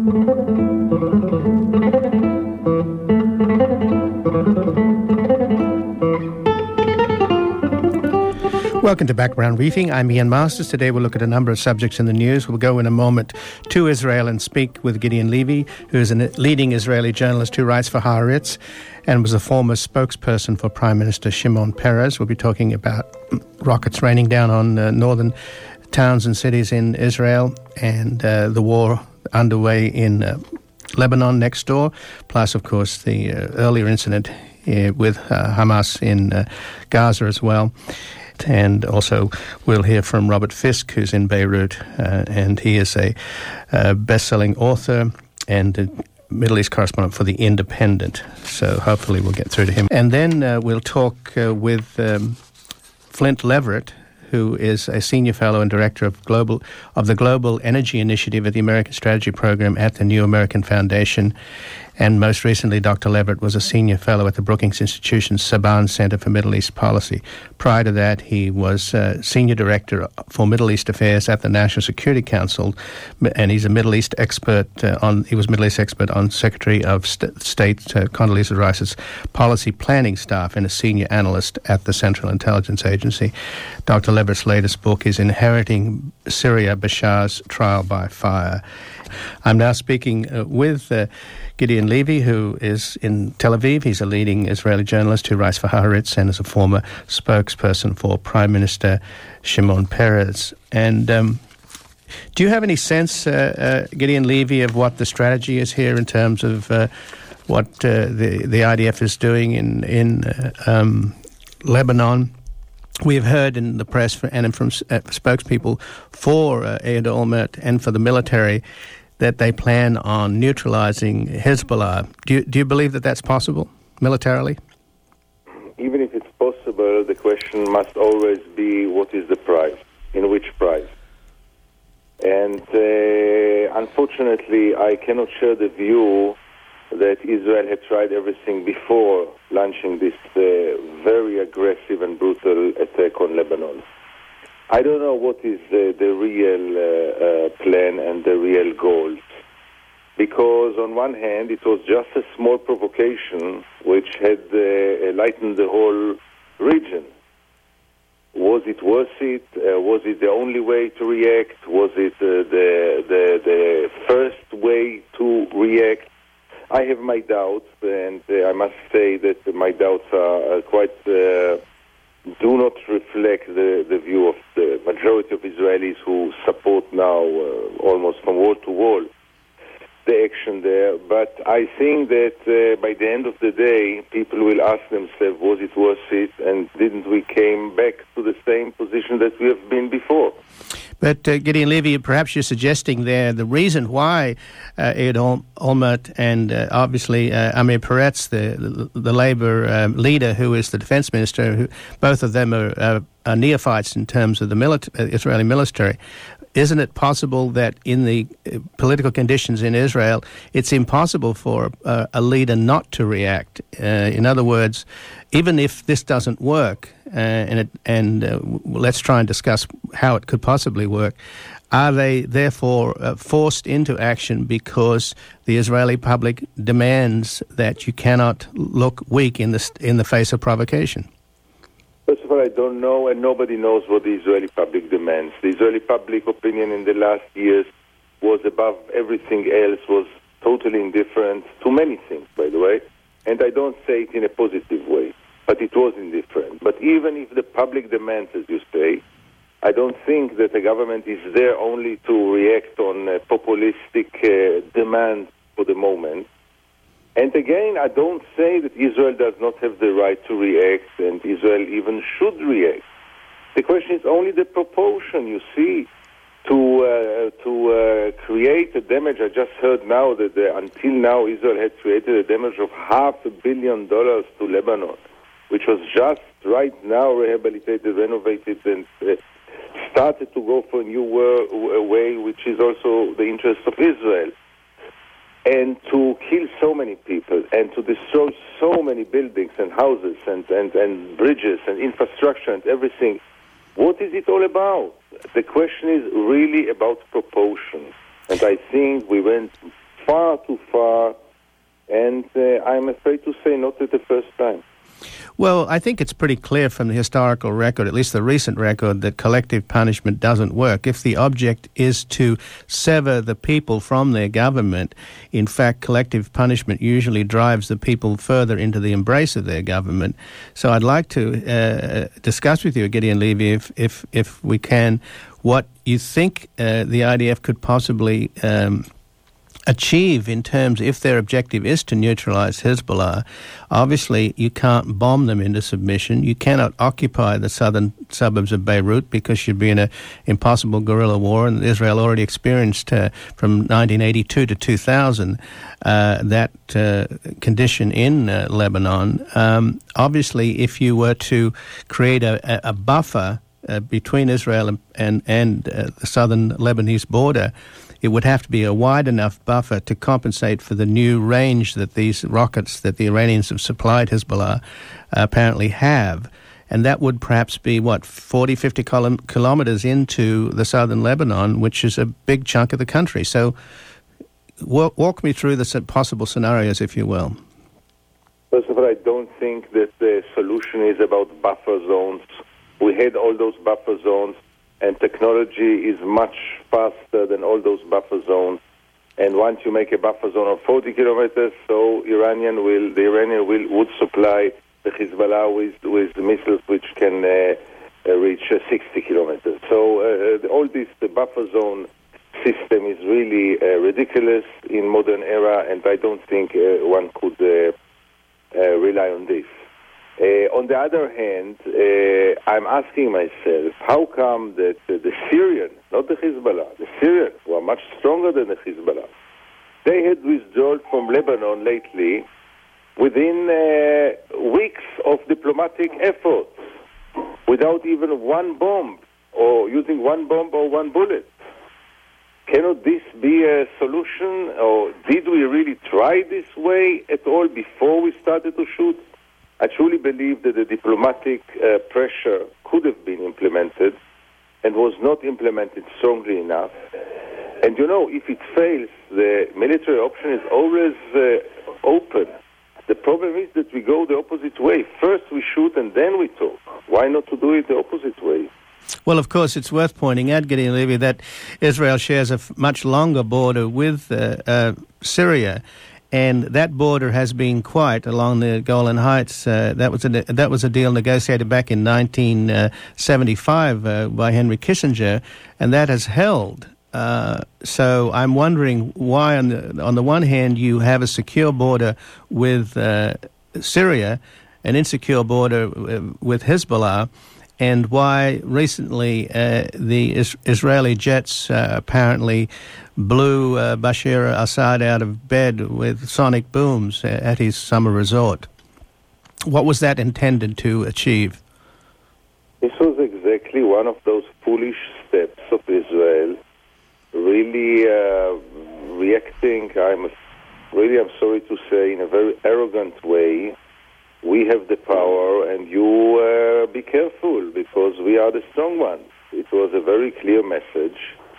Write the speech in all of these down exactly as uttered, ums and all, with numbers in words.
Welcome to Background Briefing. I'm Ian Masters. Today we'll look at a number of subjects in the news. We'll go in a moment to Israel and speak with Gideon Levy, who is a leading Israeli journalist who writes for Haaretz and was a former spokesperson for Prime Minister Shimon Peres. We'll be talking about rockets raining down on uh, northern towns and cities in Israel and uh, the war underway in uh, Lebanon next door, plus, of course, the uh, earlier incident uh, with uh, Hamas in uh, Gaza as well. And also we'll hear from Robert Fisk, who's in Beirut, uh, and he is a uh, best-selling author and a Middle East correspondent for The Independent. So hopefully we'll get through to him. And then uh, we'll talk uh, with um, Flint Leverett, who is a senior fellow and director of global of the Global Energy Initiative at the American Strategy Program at the New American Foundation. And most recently, Doctor Leverett was a senior fellow at the Brookings Institution's Saban Center for Middle East Policy. Prior to that, he was uh, senior director for Middle East Affairs at the National Security Council, and he's a Middle East expert uh, on. He was Middle East expert on Secretary of St- State uh, Condoleezza Rice's policy planning staff and a senior analyst at the Central Intelligence Agency. Doctor Leverett's latest book is Inheriting Syria: Bashar's Trial by Fire. I'm now speaking uh, with uh, Gideon Levy, who is in Tel Aviv. He's a leading Israeli journalist who writes for Haaretz and is a former spokesperson for Prime Minister Shimon Peres. And um, do you have any sense, uh, uh, Gideon Levy, of what the strategy is here in terms of uh, what uh, the, the I D F is doing in, in uh, um, Lebanon? We have heard in the press for, and from uh, spokespeople for uh, Ehud Olmert and for the military that they plan on neutralizing Hezbollah. Do you, do you believe that that's possible militarily? Even if it's possible, the question must always be what is the price, in which price. And uh, unfortunately, I cannot share the view that Israel had tried everything before launching this uh, very aggressive and brutal attack on Lebanon. I don't know what is uh, the real uh, uh, plan and the real goals. Because on one hand, it was just a small provocation which had uh, lightened the whole region. Was it worth it? Uh, was it the only way to react? Was it uh, the, the, the first way to react? I have my doubts, and uh, I must say that my doubts are, are quite... Uh, do not reflect the, the view of the majority of Israelis who support now, uh, almost from wall to wall, the action there. But I think that uh, by the end of the day, people will ask themselves, was it worth it? And didn't we came back to the same position that we have been before? But uh, Gideon Levy, perhaps you're suggesting there the reason why uh, Ehud Ol- Olmert and uh, obviously uh, Amir Peretz, the the, the Labour um, leader, who is the defence minister, who, both of them are, uh, are neophytes in terms of the milita- uh, Israeli military. Isn't it possible that in the uh, political conditions in Israel, it's impossible for uh, a leader not to react? Uh, in other words, even if this doesn't work, uh, and, it, and uh, let's try and discuss how it could possibly work, are they therefore uh, forced into action because the Israeli public demands that you cannot look weak in the, in the face of provocation? First of all, I don't know, and nobody knows what the Israeli public demands. The Israeli public opinion in the last years was above everything else, was totally indifferent to many things, by the way. And I don't say it in a positive way, but it was indifferent. But even if the public demands, as you say, I don't think that the government is there only to react on uh, populistic uh, demands for the moment. And again, I don't say that Israel does not have the right to react, and Israel even should react. The question is only the proportion, you see, to uh, to uh, create a damage. I just heard now that uh, until now Israel had created a damage of half a billion dollars to Lebanon, which was just right now rehabilitated, renovated, and uh, started to go for a new way, which is also the interest of Israel. And to kill so many people and to destroy so many buildings and houses and, and, and bridges and infrastructure and everything, what is it all about? The question is really about proportion. And I think we went far too far, and uh, I'm afraid to say not at the first time. Well, I think it's pretty clear from the historical record, at least the recent record, that collective punishment doesn't work. If the object is to sever the people from their government, in fact, collective punishment usually drives the people further into the embrace of their government. So I'd like to uh, discuss with you, Gideon Levy, if, if, if we can, what you think uh, the I D F could possibly um, achieve in terms, if their objective is to neutralize Hezbollah. Obviously, you can't bomb them into submission. You cannot occupy the southern suburbs of Beirut because you'd be in an impossible guerrilla war, and Israel already experienced uh, from nineteen eighty-two to two thousand uh, that uh, condition in uh, Lebanon. Um, obviously, if you were to create a, a buffer uh, between Israel and, and, and uh, the southern Lebanese border, it would have to be a wide enough buffer to compensate for the new range that these rockets that the Iranians have supplied Hezbollah uh, apparently have. And that would perhaps be, what, forty, fifty kilometers into the southern Lebanon, which is a big chunk of the country. So walk, walk me through the possible scenarios, if you will. First of all, I don't think that the solution is about buffer zones. We had all those buffer zones, and technology is much faster than all those buffer zones. And once you make a buffer zone of forty kilometers, so Iranian will, the Iranian will would supply the Hezbollah with with missiles which can uh, uh, reach uh, sixty kilometers. So uh, all this the buffer zone system is really uh, ridiculous in modern era, and I don't think uh, one could uh, uh, rely on this. Uh, on the other hand, uh, I'm asking myself, how come that uh, the Syrian, not the Hezbollah, the Syrians, who are much stronger than the Hezbollah, they had withdrawn from Lebanon lately within uh, weeks of diplomatic efforts, without even one bomb, or using one bomb or one bullet. Cannot this be a solution, or did we really try this way at all before we started to shoot? I truly believe that the diplomatic uh, pressure could have been implemented and was not implemented strongly enough. And you know, if it fails, the military option is always uh, open. The problem is that we go the opposite way. First we shoot and then we talk. Why not to do it the opposite way? Well, of course, it's worth pointing out, Gideon Levy, that Israel shares a f- much longer border with uh, uh, Syria. And that border has been quiet along the Golan Heights. Uh, that was a that was a deal negotiated back in nineteen seventy-five uh, by Henry Kissinger, and that has held. Uh, so I'm wondering why, on the on the one hand, you have a secure border with uh, Syria, an insecure border with Hezbollah, and why recently uh, the is- Israeli jets uh, apparently blew uh, Bashar al-Assad out of bed with sonic booms at his summer resort. What was that intended to achieve? This was exactly one of those foolish steps of Israel, really uh, reacting, I'm really, I'm sorry to say, in a very arrogant way. We have the power, and you uh, be careful, because we are the strong ones. It was a very clear message,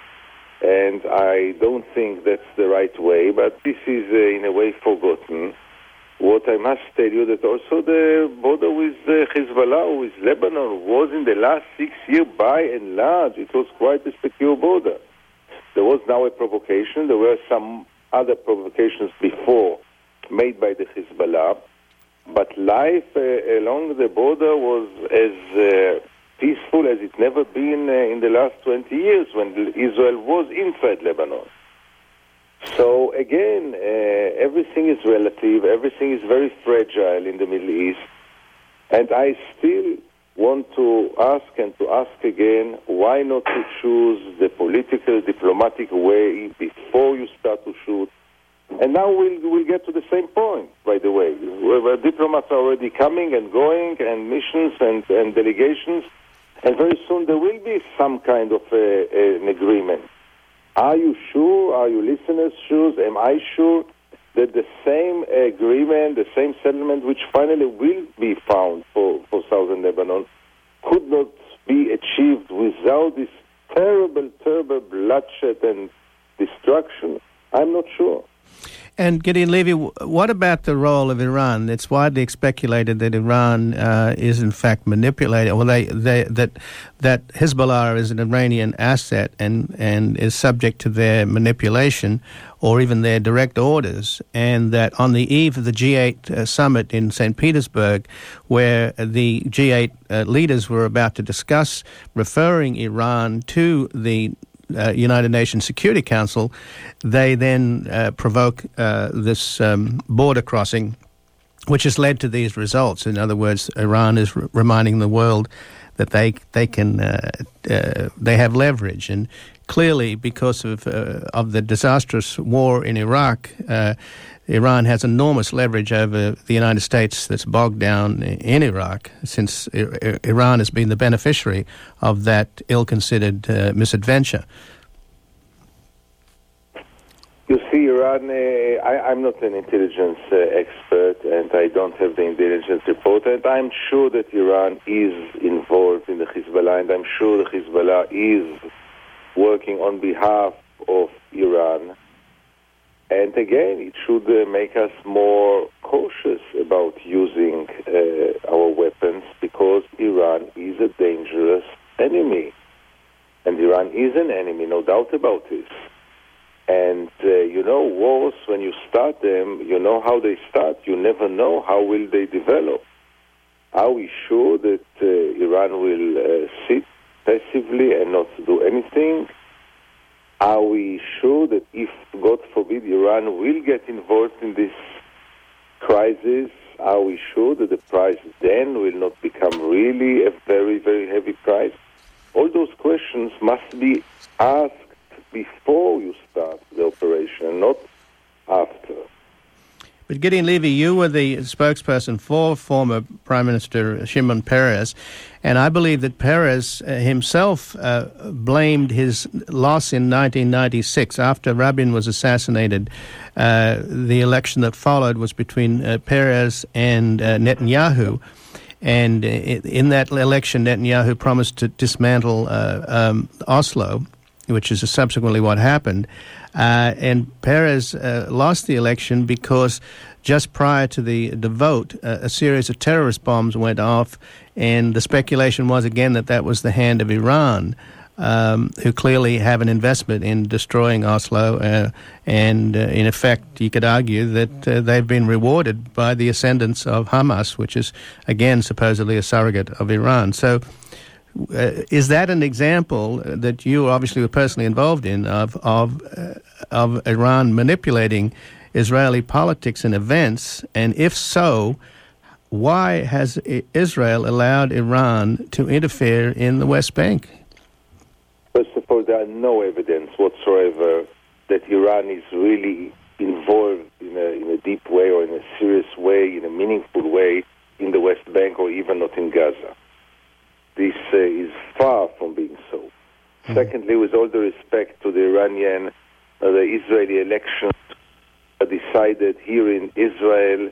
and I don't think that's the right way, but this is uh, in a way forgotten. What I must tell you, that also the border with uh, Hezbollah, with Lebanon, was in the last six years, by and large, it was quite a secure border. There was now a provocation. There were some other provocations before made by the Hezbollah, but life uh, along the border was as uh, peaceful as it's never been uh, in the last twenty years when Israel was inside Lebanon. So again, uh, everything is relative, everything is very fragile in the Middle East, and I still want to ask and to ask again, why not to choose the political, diplomatic way before you start to shoot? And now we'll, we'll get to the same point, by the way, where diplomats are already coming and going, and missions and, and delegations, and very soon there will be some kind of a, a, an agreement. Are you sure? Are you listeners sure? Am I sure that the same agreement, the same settlement, which finally will be found for, for southern Lebanon, could not be achieved without this terrible, terrible bloodshed and destruction? I'm not sure. And Gideon Levy, what about the role of Iran? It's widely speculated that Iran uh, is in fact manipulated, well, they, they, that that Hezbollah is an Iranian asset and, and is subject to their manipulation or even their direct orders, and that on the eve of the G eight uh, summit in Saint Petersburg, where the G eight uh, leaders were about to discuss referring Iran to the Uh, United Nations Security Council, they then uh, provoke uh, this um, border crossing, which has led to these results. In other words, Iran is r- reminding the world that they they can uh, uh, they have leverage, and clearly because of uh, of the disastrous war in Iraq, uh, Iran has enormous leverage over the United States that's bogged down in Iraq, since I- Iran has been the beneficiary of that ill-considered uh, misadventure. You see, Iran, uh, I, I'm not an intelligence uh, expert, and I don't have the intelligence report, and I'm sure that Iran is involved in the Hezbollah, and I'm sure the Hezbollah is working on behalf of Iran. And again, it should uh, make us more cautious about using uh, our weapons, because Iran is a dangerous enemy. And Iran is an enemy, no doubt about this. And, uh, you know, wars, when you start them, you know how they start. You never know how will they develop. Are we sure that uh, Iran will uh, sit passively and not do anything? Are we sure that if, God forbid, Iran will get involved in this crisis, are we sure that the price then will not become really a very, very heavy price? All those questions must be asked before you start the operation, not after. But Gideon Levy, you were the spokesperson for former Prime Minister Shimon Peres, and I believe that Peres uh, himself uh, blamed his loss in nineteen ninety-six after Rabin was assassinated. Uh, the election that followed was between uh, Peres and uh, Netanyahu. And in that election, Netanyahu promised to dismantle uh, um, Oslo, which is subsequently what happened. Uh, and Peres uh, lost the election because just prior to the, the vote, uh, a series of terrorist bombs went off, and the speculation was again that that was the hand of Iran, um, who clearly have an investment in destroying Oslo, uh, and uh, in effect you could argue that uh, they've been rewarded by the ascendance of Hamas, which is again supposedly a surrogate of Iran. So Uh, is that an example that you obviously were personally involved in of of, uh, of Iran manipulating Israeli politics and events? And if so, why has I- Israel allowed Iran to interfere in the West Bank? First of all, there are no evidence whatsoever that Iran is really involved in a, in a deep way or in a serious way, in a meaningful way, in the West Bank or even not in Gaza. This uh, is far from being so. Mm-hmm. Secondly, with all the respect to the Iranian, uh, the Israeli elections are decided here in Israel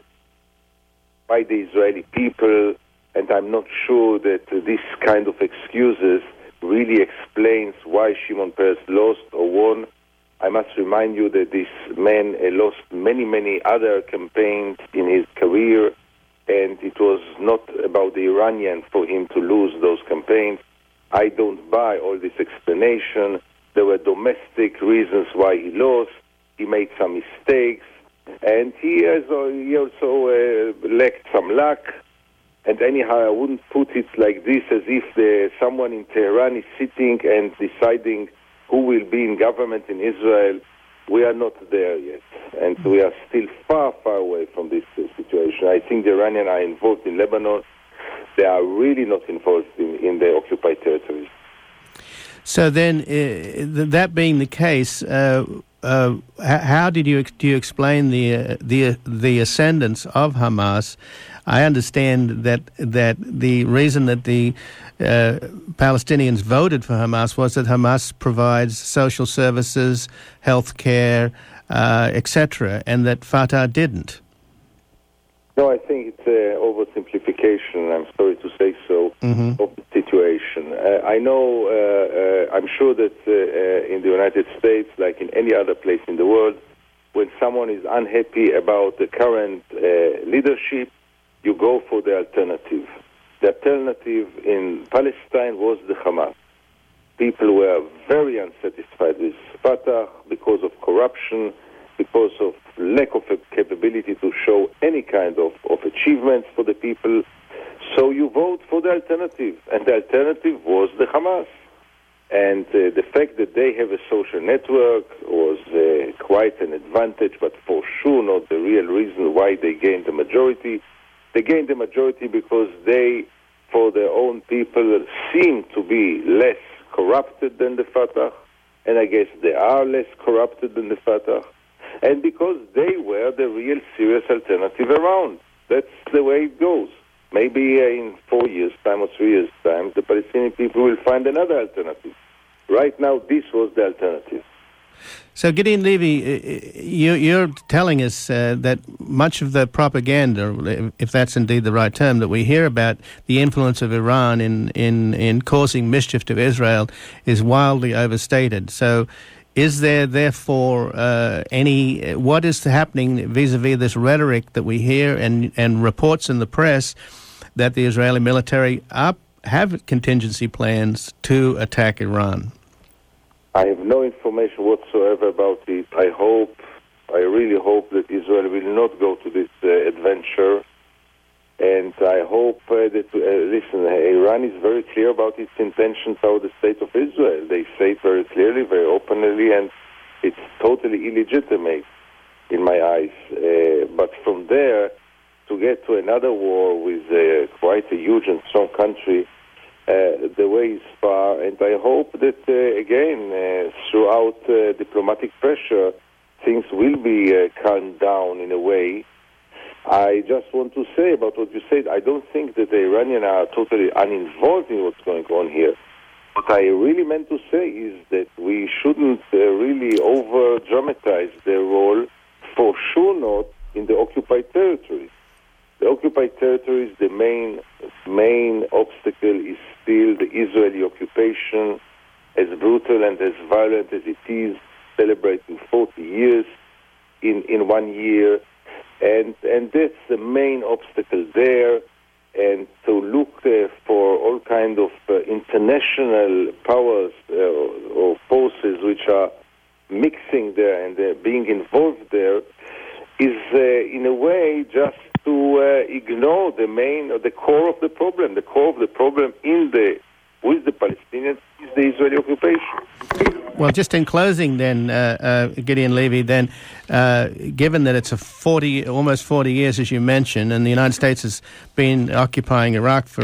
by the Israeli people, and I'm not sure that uh, this kind of excuses really explains why Shimon Peres lost or won. I must remind you that this man uh, lost many, many other campaigns in his career, and it was not about the Iranian for him to lose those campaigns. I don't buy all this explanation. There were domestic reasons why he lost. He made some mistakes, and he, has, he also uh, lacked some luck. And anyhow, I wouldn't put it like this, as if the, someone in Tehran is sitting and deciding who will be in government in Israel. We are not there yet, and we are still far, far away from this uh, situation. I think the Iranians are involved in Lebanon. They are really not involved in, in the occupied territories. So then, uh, that being the case, uh, uh, how did you do you explain the uh, the the ascendance of Hamas? I understand that that the reason that the uh, Palestinians voted for Hamas was that Hamas provides social services, health care, uh, et cetera, and that Fatah didn't. No, I think it's an oversimplification, I'm sorry to say so, mm-hmm. of the situation. Uh, I know, uh, uh, I'm sure that uh, uh, in the United States, like in any other place in the world, when someone is unhappy about the current uh, leadership, you go for the alternative. The alternative in Palestine was the Hamas. People were very unsatisfied with Fatah because of corruption, because of lack of a capability to show any kind of, of achievements for the people. So you vote for the alternative, and the alternative was the Hamas. And uh, the fact that they have a social network was uh, quite an advantage, but for sure not the real reason why they gained the majority. They gained the majority because they, for their own people, seem to be less corrupted than the Fatah, and I guess they are less corrupted than the Fatah, and because they were the real serious alternative around. That's the way it goes. Maybe uh, in four years' time or three years' time, the Palestinian people will find another alternative. Right now, this was the alternative. So, Gideon Levy, you, you're telling us uh, that much of the propaganda, if that's indeed the right term, that we hear about the influence of Iran in, in, in causing mischief to Israel is wildly overstated. So, is there therefore uh, any, what is happening vis-a-vis this rhetoric that we hear and, and reports in the press that the Israeli military are, have contingency plans to attack Iran? I have no information whatsoever about it. I hope, I really hope that Israel will not go to this uh, adventure. And I hope uh, that, uh, listen, Iran is very clear about its intentions toward the state of Israel. They say it very clearly, very openly, and it's totally illegitimate in my eyes. Uh, but from there, to get to another war with uh, quite a huge and strong country, Uh, the way is far, and I hope that, uh, again, uh, throughout uh, diplomatic pressure, things will be uh, calmed down in a way. I just want to say about what you said, I don't think that the Iranians are totally uninvolved in what's going on here. What I really meant to say is that we shouldn't uh, really over-dramatize their role, for sure not in the occupied territories. The occupied territories, the main main obstacle is still the Israeli occupation, as brutal and as violent as it is, celebrating forty years in, in one year. And, and that's the main obstacle there. And to look uh, for all kind of uh, international powers uh, or forces which are mixing there and uh, being involved there is, uh, in a way, just to uh, ignore the main, or the core of the problem. The core of the problem in the with the Palestinians is the Israeli occupation. Well, just in closing, then, uh, uh, Gideon Levy, then, uh, given that it's a forty, almost forty years, as you mentioned, and the United States has been occupying Iraq for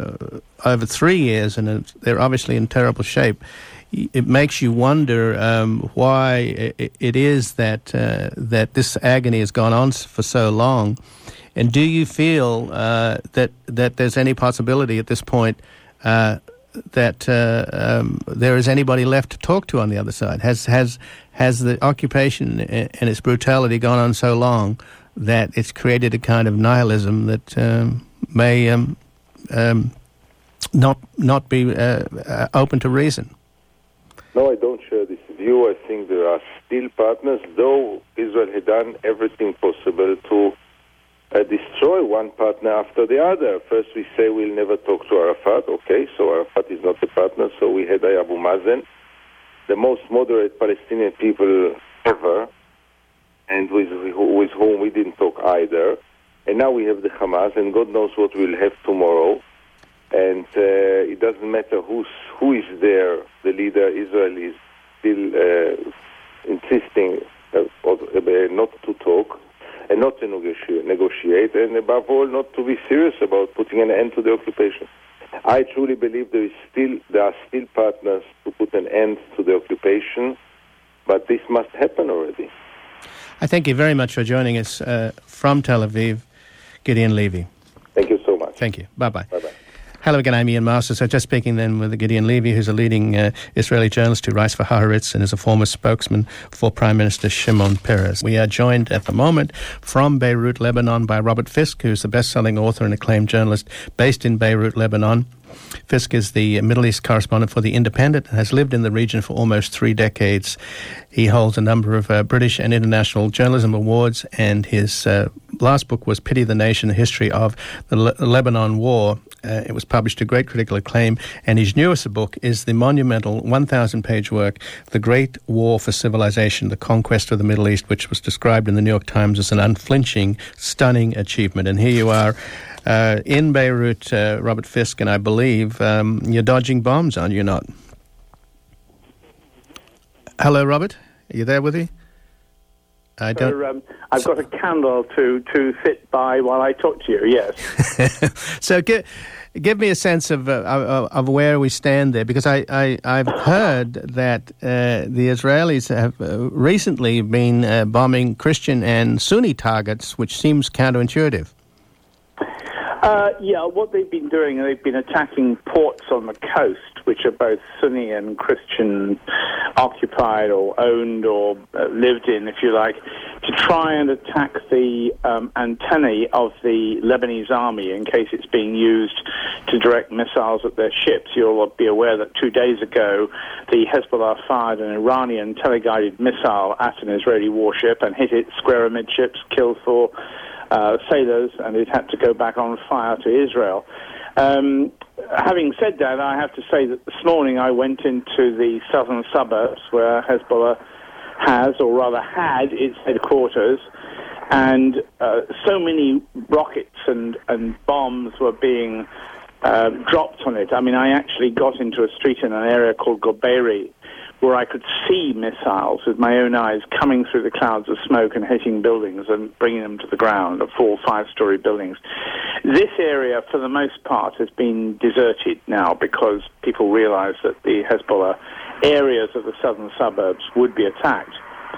uh, over three years, and they're obviously in terrible shape, it makes you wonder um, why it is that uh, that this agony has gone on for so long. And do you feel uh, that that there's any possibility at this point uh, that uh, um, there is anybody left to talk to on the other side? Has has has the occupation and its brutality gone on so long that it's created a kind of nihilism that um, may um, um, not not be uh, uh, open to reason? No, I don't share this view. I think there are still partners, though Israel had done everything possible to Uh, destroy one partner after the other. First we say we'll never talk to Arafat. Okay, so Arafat is not a partner, so we had Abu Mazen, the most moderate Palestinian people ever, and with, with whom we didn't talk either. And now we have the Hamas, and God knows what we'll have tomorrow. And uh, it doesn't matter who's, who is there, the leader. Israel is still uh, insisting uh, not to talk, and not to negotiate, negotiate, and above all, not to be serious about putting an end to the occupation. I truly believe there is still there are still partners to put an end to the occupation, but this must happen already. I thank you very much for joining us uh, from Tel Aviv, Gideon Levy. Thank you so much. Thank you. Bye-bye. Bye-bye. Hello again, I'm Ian Masters. So just speaking then with Gideon Levy, who's a leading uh, Israeli journalist who writes for Haaretz and is a former spokesman for Prime Minister Shimon Peres. We are joined at the moment from Beirut, Lebanon, by Robert Fisk, who's the best-selling author and acclaimed journalist based in Beirut, Lebanon. Fisk is the Middle East correspondent for The Independent and has lived in the region for almost three decades. He holds a number of uh, British and international journalism awards, and his uh, last book was Pity the Nation, A History of the Le- Lebanon War. Uh, it was published to great critical acclaim, and his newest book is the monumental one thousand page work, The Great War for Civilization, The Conquest of the Middle East, which was described in the New York Times as an unflinching, stunning achievement. And here you are uh, in Beirut, uh, Robert Fisk, and I believe um, you're dodging bombs, aren't you not? Hello, Robert. Are you there with me? I don't. So, um, I've got a candle to, to sit by while I talk to you, yes. So give, give me a sense of, uh, of of where we stand there, because I, I, I've heard that uh, the Israelis have uh, recently been uh, bombing Christian and Sunni targets, which seems counterintuitive. Uh, yeah, what they've been doing, they've been attacking ports on the coast, which are both Sunni and Christian occupied or owned or uh, lived in, if you like, to try and attack the um, antennae of the Lebanese army in case it's being used to direct missiles at their ships. You'll be aware that two days ago, the Hezbollah fired an Iranian teleguided missile at an Israeli warship and hit it square amidships, killed four Uh, sailors, and it had to go back on fire to Israel. Um, having said that, I have to say that this morning I went into the southern suburbs where Hezbollah has, or rather had, its headquarters, and uh, so many rockets and, and bombs were being uh, dropped on it. I mean, I actually got into a street in an area called Goberi, where I could see missiles with my own eyes coming through the clouds of smoke and hitting buildings and bringing them to the ground, four five-story buildings. This area, for the most part, has been deserted now because people realize that the Hezbollah areas of the southern suburbs would be attacked.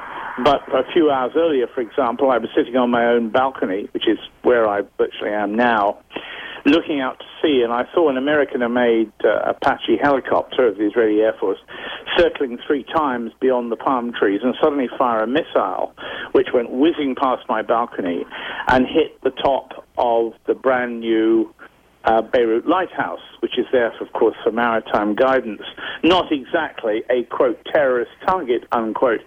But a few hours earlier, for example, I was sitting on my own balcony, which is where I virtually am now, looking out to sea, and I saw an American-made uh, Apache helicopter of the Israeli Air Force circling three times beyond the palm trees and suddenly fire a missile, which went whizzing past my balcony and hit the top of the brand-new uh, Beirut Lighthouse, which is there, of course, for maritime guidance. Not exactly a, quote, terrorist target, unquote.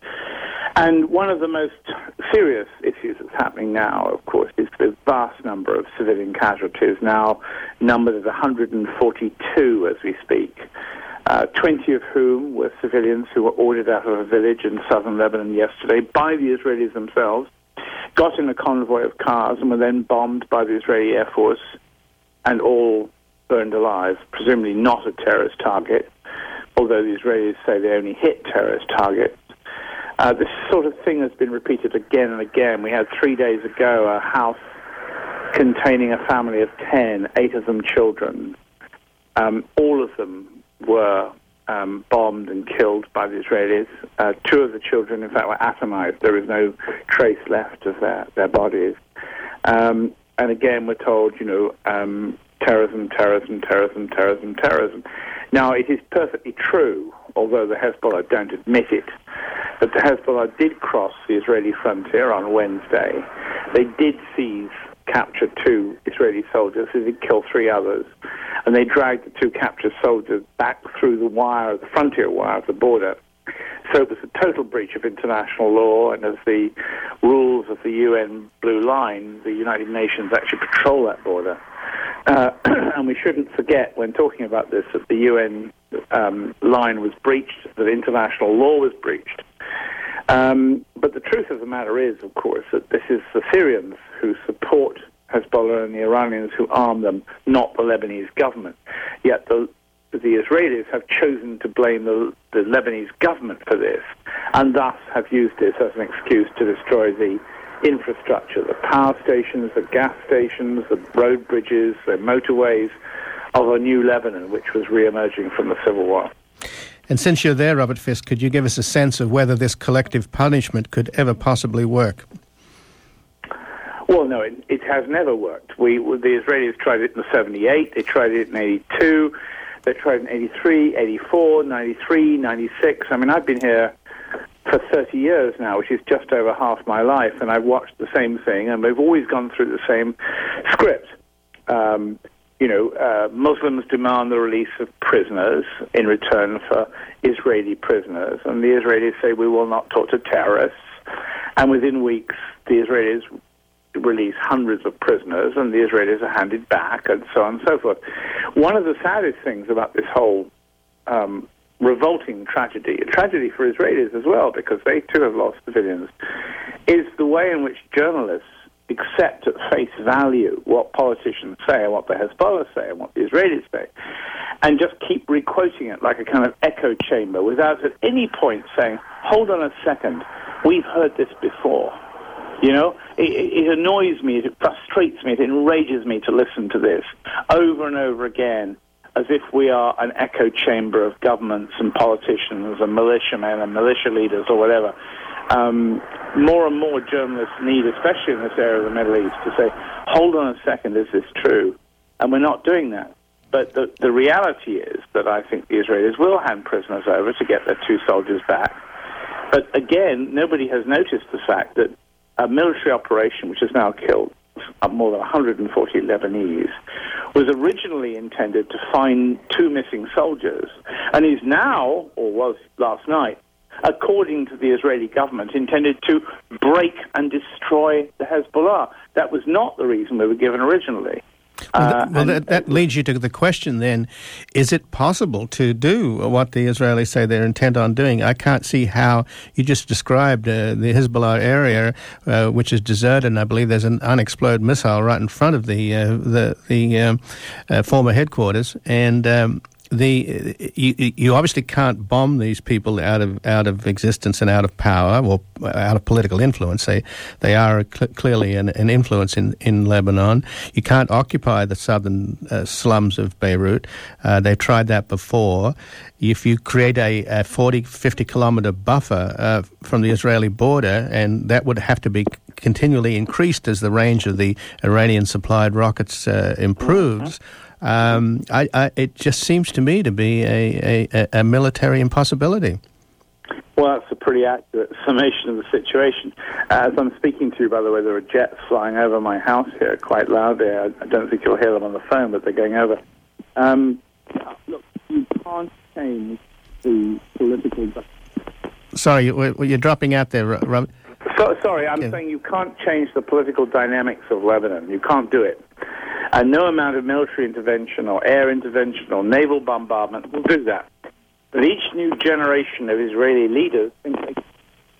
And one of the most serious issues that's happening now, of course, is the vast number of civilian casualties, now numbered at one hundred forty-two as we speak, uh, twenty of whom were civilians who were ordered out of a village in southern Lebanon yesterday by the Israelis themselves, got in a convoy of cars and were then bombed by the Israeli Air Force and all burned alive, presumably not a terrorist target, although the Israelis say they only hit terrorist targets. Uh, this sort of thing has been repeated again and again. We had three days ago a house containing a family of ten, eight of them children. Um, all of them were um, bombed and killed by the Israelis. Uh, two of the children, in fact, were atomized. There is no trace left of their, their bodies. Um, and again, we're told, you know, um, terrorism, terrorism, terrorism, terrorism, terrorism. Now, it is perfectly true, although the Hezbollah don't admit it, that the Hezbollah did cross the Israeli frontier on Wednesday. They did seize, capture two Israeli soldiers, they did kill three others, and they dragged the two captured soldiers back through the wire, the frontier wire of the border. So it was a total breach of international law, and as the rules of the U N Blue Line, the United Nations actually patrol that border. Uh, and we shouldn't forget, when talking about this, that the U N um, line was breached, that international law was breached. Um, but the truth of the matter is, of course, that this is the Syrians who support Hezbollah and the Iranians who arm them, not the Lebanese government. Yet the the Israelis have chosen to blame the, the Lebanese government for this, and thus have used this as an excuse to destroy the infrastructure, the power stations, the gas stations, the road bridges, the motorways of a new Lebanon, which was re-emerging from the civil war. And since you're there, Robert Fisk, could you give us a sense of whether this collective punishment could ever possibly work? Well, no, it, it has never worked. We the Israelis tried it in seventy-eight, they tried it in eighty-two, they tried it in eighty-three, eighty-four, ninety-three, ninety-six. I mean, I've been here for thirty years now, which is just over half my life, and I've watched the same thing, and we've always gone through the same script. Um, you know, uh, Muslims demand the release of prisoners in return for Israeli prisoners, and the Israelis say we will not talk to terrorists, and within weeks the Israelis release hundreds of prisoners, and the Israelis are handed back, and so on and so forth. One of the saddest things about this whole um, revolting tragedy, a tragedy for Israelis as well, because they too have lost civilians, is the way in which journalists accept at face value what politicians say and what the Hezbollah say and what the Israelis say, and just keep requoting it like a kind of echo chamber without at any point saying, hold on a second, we've heard this before. You know, it, it annoys me, it frustrates me, it enrages me to listen to this over and over again, as if we are an echo chamber of governments and politicians and militiamen and militia leaders or whatever. Um, more and more journalists need, especially in this area of the Middle East, to say, hold on a second, is this true? And we're not doing that. But the, the reality is that I think the Israelis will hand prisoners over to get their two soldiers back. But again, nobody has noticed the fact that a military operation, which has now killed more than one hundred forty Lebanese, was originally intended to find two missing soldiers, and is now, or was last night, according to the Israeli government, intended to break and destroy the Hezbollah. That was not the reason we were given originally. Well, that, uh, well that, that leads you to the question then, is it possible to do what the Israelis say they're intent on doing? I can't see how. You just described uh, the Hezbollah area, uh, which is deserted, and I believe there's an unexploded missile right in front of the uh, the, the um, uh, former headquarters, and um, The you, you obviously can't bomb these people out of out of existence and out of power or out of political influence. They they are cl- clearly an, an influence in, in Lebanon. You can't occupy the southern uh, slums of Beirut. Uh, they tried that before. If you create a, a forty, fifty kilometer buffer uh, from the Israeli border, and that would have to be continually increased as the range of the Iranian supplied rockets uh, improves. Mm-hmm. Um, I, I, it just seems to me to be a, a, a military impossibility. Well, that's a pretty accurate summation of the situation. As I'm speaking to you, by the way, there are jets flying over my house here quite loudly. I, I don't think you'll hear them on the phone, but they're going over. Um, look, you can't change the political... Sorry, you, you're dropping out there, Robert. So, sorry, I'm yeah. saying you can't change the political dynamics of Lebanon. You can't do it. And no amount of military intervention or air intervention or naval bombardment will do that. But each new generation of Israeli leaders think they can.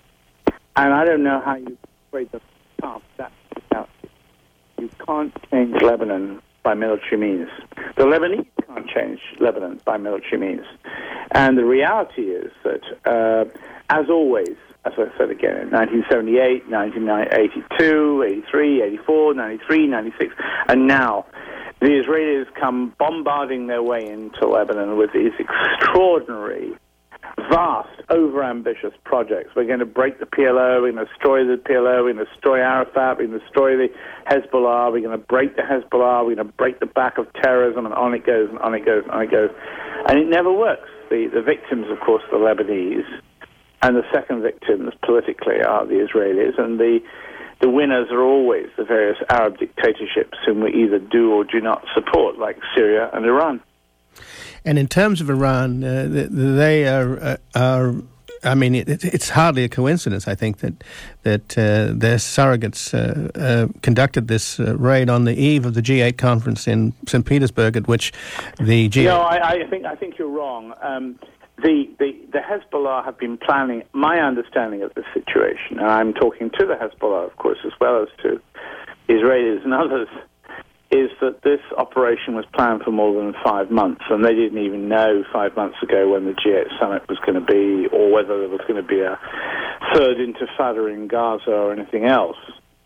And I don't know how you break the path that out. You can't change Lebanon by military means. The Lebanese can't change Lebanon by military means. And the reality is that, uh, as always, as I said again, in nineteen seventy-eight, nineteen eighty-two, eighty-three, eighty-four, ninety-three, ninety-six, and now the Israelis come bombarding their way into Lebanon with these extraordinary, vast, over-ambitious projects. We're going to break the P L O, we're going to destroy the P L O, we're going to destroy Arafat, we're going to destroy the Hezbollah, we're going to break the Hezbollah, we're going to break the back of terrorism, and on it goes, and on it goes, and on it goes. And it never works. The, the victims, of course, the Lebanese, and the second victims politically are the Israelis, and the the winners are always the various Arab dictatorships whom we either do or do not support, like Syria and Iran. And in terms of Iran, uh, they are, uh, are I mean, it, it's hardly a coincidence, I think, that that uh, their surrogates uh, uh, conducted this uh, raid on the eve of the G eight conference in Saint Petersburg, at which the G eight... No, I, I think I think you're wrong. Um, The, the, the Hezbollah have been planning, my understanding of the situation, and I'm talking to the Hezbollah, of course, as well as to Israelis and others, is that this operation was planned for more than five months, and they didn't even know five months ago when the G eight summit was going to be, or whether there was going to be a third intifada in Gaza or anything else.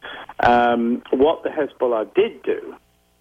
Um, what the Hezbollah did do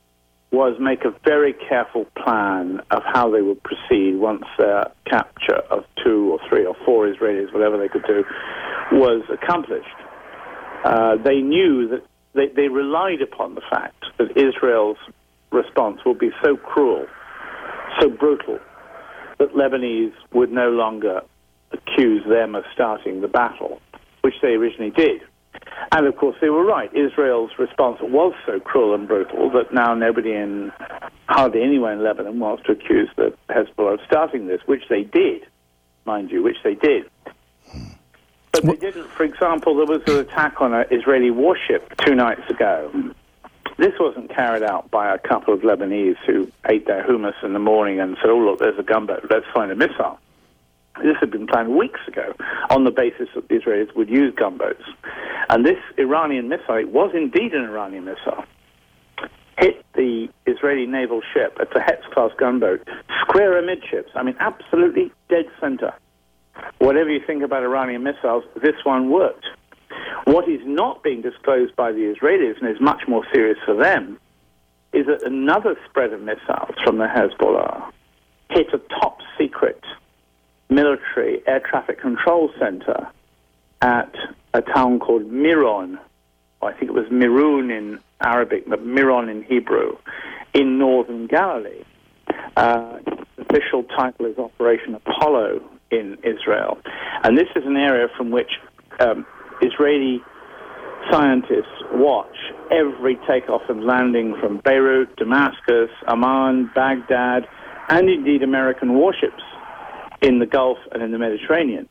was make a very careful plan of how they would proceed once their capture of two or three or four Israelis, whatever they could do, was accomplished. Uh, they knew that they, they relied upon the fact that Israel's response would be so cruel, so brutal, that Lebanese would no longer accuse them of starting the battle, which they originally did. And, of course, they were right. Israel's response was so cruel and brutal that now nobody in, hardly anyone in Lebanon wants to accuse the Hezbollah of starting this, which they did, mind you, which they did. But they didn't. For example, there was an attack on an Israeli warship two nights ago. This wasn't carried out by a couple of Lebanese who ate their hummus in the morning and said, oh, look, there's a gunboat, let's find a missile. This had been planned weeks ago on the basis that the Israelis would use gunboats. And this Iranian missile, it was indeed an Iranian missile, hit the Israeli naval ship. It's a Hetz-class gunboat, square amidships. I mean, absolutely dead center. Whatever you think about Iranian missiles, this one worked. What is not being disclosed by the Israelis, and is much more serious for them, is that another spread of missiles from the Hezbollah hit a top-secret military air traffic control center at a town called Miron, or I think it was Mirun in Arabic, but Miron in Hebrew, in northern Galilee. Uh, the official title is Operation Apollo in Israel. And this is an area from which um, Israeli scientists watch every takeoff and landing from Beirut, Damascus, Amman, Baghdad, and indeed American warships in the Gulf and in the Mediterranean.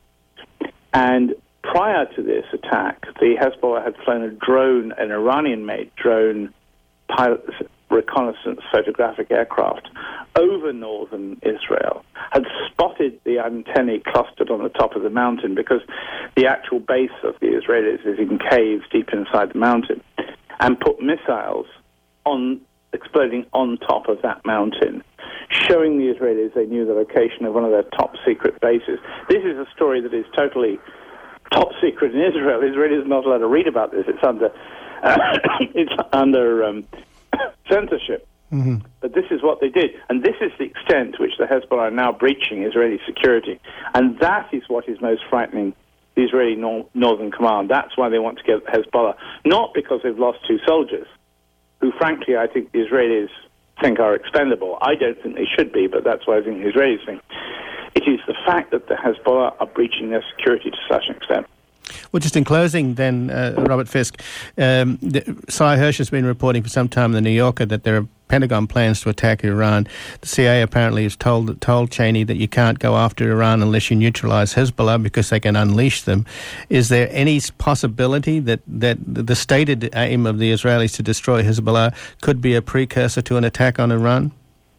And prior to this attack, the Hezbollah had flown a drone, an Iranian-made drone, pilot reconnaissance photographic aircraft, over northern Israel, had spotted the antennae clustered on the top of the mountain, because the actual base of the Israelis is in caves deep inside the mountain, and put missiles on exploding on top of that mountain, showing the Israelis they knew the location of one of their top secret bases. This is a story that is totally top secret in Israel. Israelis are not allowed to read about this. It's under uh, it's under um, censorship. Mm-hmm. But this is what they did, and this is the extent to which the Hezbollah are now breaching Israeli security, and that is what is most frightening the Israeli nor- Northern Command. That's why they want to get Hezbollah, not because they've lost two soldiers, who, frankly, I think the Israelis think are expendable. I don't think they should be, but that's what I think the Israelis think. It is the fact that the Hezbollah are breaching their security to such an extent. Well, just in closing then, uh, Robert Fisk, um, Sy Hersh has been reporting for some time in the New Yorker that there are Pentagon plans to attack Iran. The C I A apparently has told told Cheney that you can't go after Iran unless you neutralize Hezbollah because they can unleash them. Is there any possibility that, that the stated aim of the Israelis to destroy Hezbollah could be a precursor to an attack on Iran?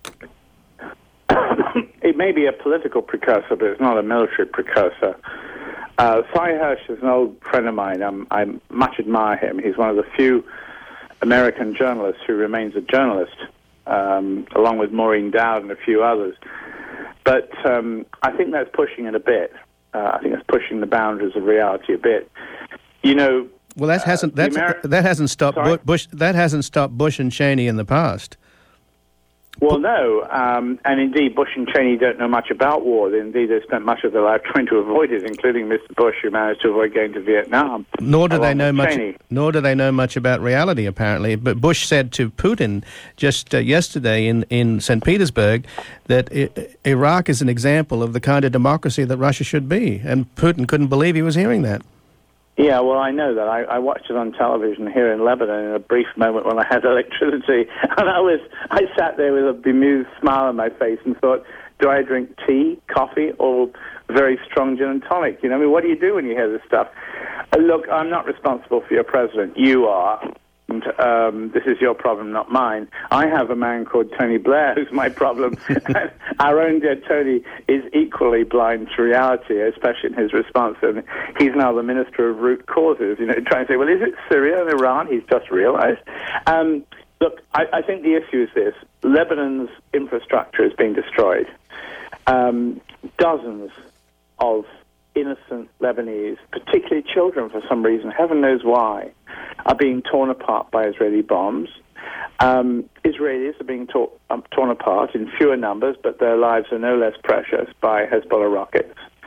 It may be a political precursor, but it's not a military precursor. Uh, Sy Hersh is an old friend of mine. Um, I much admire him. He's one of the few American journalists who remains a journalist, um, along with Maureen Dowd and a few others. But um, I think that's pushing it a bit. Uh, I think that's pushing the boundaries of reality a bit. You know, well, that hasn't that's, Ameri- that hasn't stopped Sorry? Bush. That hasn't stopped Bush and Cheney in the past. Well, no, um, and indeed, Bush and Cheney don't know much about war. Indeed, they spent much of their life trying to avoid it, including Mister Bush, who managed to avoid going to Vietnam. Nor do they know much. Cheney. Nor do they know much about reality, apparently. But Bush said to Putin just uh, yesterday in in Saint Petersburg that I- Iraq is an example of the kind of democracy that Russia should be, and Putin couldn't believe he was hearing that. Yeah, well, I know that. I, I watched it on television here in Lebanon in a brief moment when I had electricity, and I was I sat there with a bemused smile on my face and thought, do I drink tea, coffee, or very strong gin and tonic? You know, I mean, what do you do when you hear this stuff? Uh, look, I'm not responsible for your president. You are. And, um, this is your problem, not mine. I have a man called Tony Blair who's my problem. Our own dear Tony is equally blind to reality, especially in his response. And he's now the Minister of Root Causes, you know, trying to say, well, is it Syria and Iran? He's just realized. Um, look, I, I think the issue is this. Lebanon's infrastructure is being destroyed. Um, dozens of innocent Lebanese, particularly children for some reason, heaven knows why, are being torn apart by Israeli bombs. Um, Israelis are being tor- um, torn apart in fewer numbers, but their lives are no less precious by Hezbollah rockets.